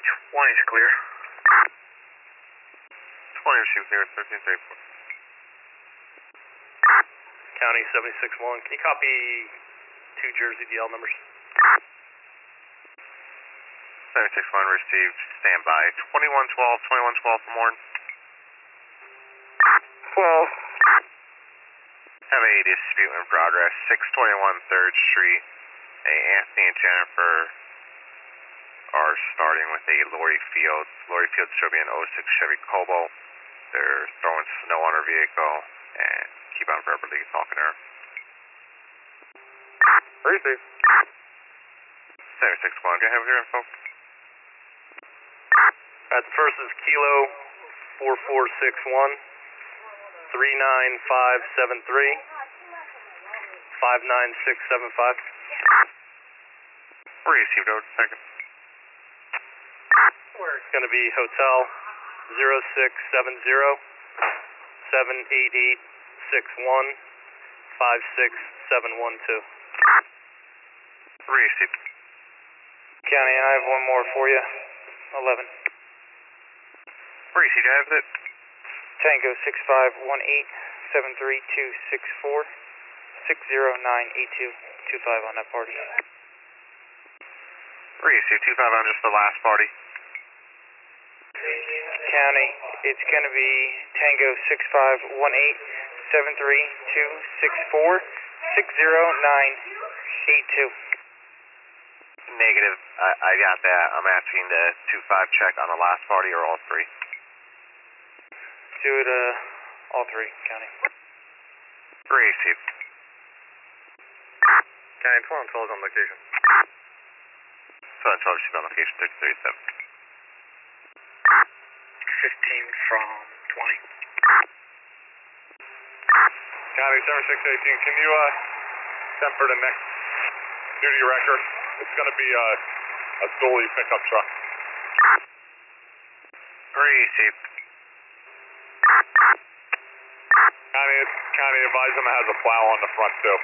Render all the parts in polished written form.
20's clear. 20 receive clear, 1334. County 76-1, can you copy 2 Jersey DL numbers? 76-1 received, standby. 2112, 2112 for Morton. 12. Have a dispute in progress, 621 3rd Street. Anthony and Jennifer are starting with a Lori Fields. Lori Fields should be an 06 Chevy Cobalt. They're throwing snow on her vehicle and keep on verbally talking to her. Receive. 76-1, do you have your info? Alright, the first is Kilo 4461 39573 59675. Received, over second. It's going to be Hotel 0670 788 61 56712. Received. County, I have one more for you. 11. Received, I have it. Tango 6518 73264 60982 25 on that party. Received, 25 on just the last party. County, it's going to be Tango 6518 73264 60982. Negative, I got that. I'm asking the 2-5 check on the last party or all three. Do it all three, County. Received. County 12 is on location. So I'm 12 she's on location 3037. 15 from 20. County 7618, can you send for the next duty record? It's going to be a dually pickup truck. Received. County advise them it has a plow on the front too.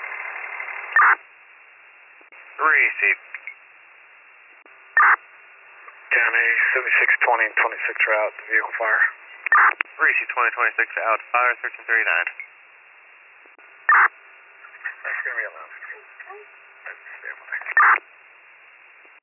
Received. County 7620 and 26 route, vehicle fire. Received, 2026 out, fire 1339.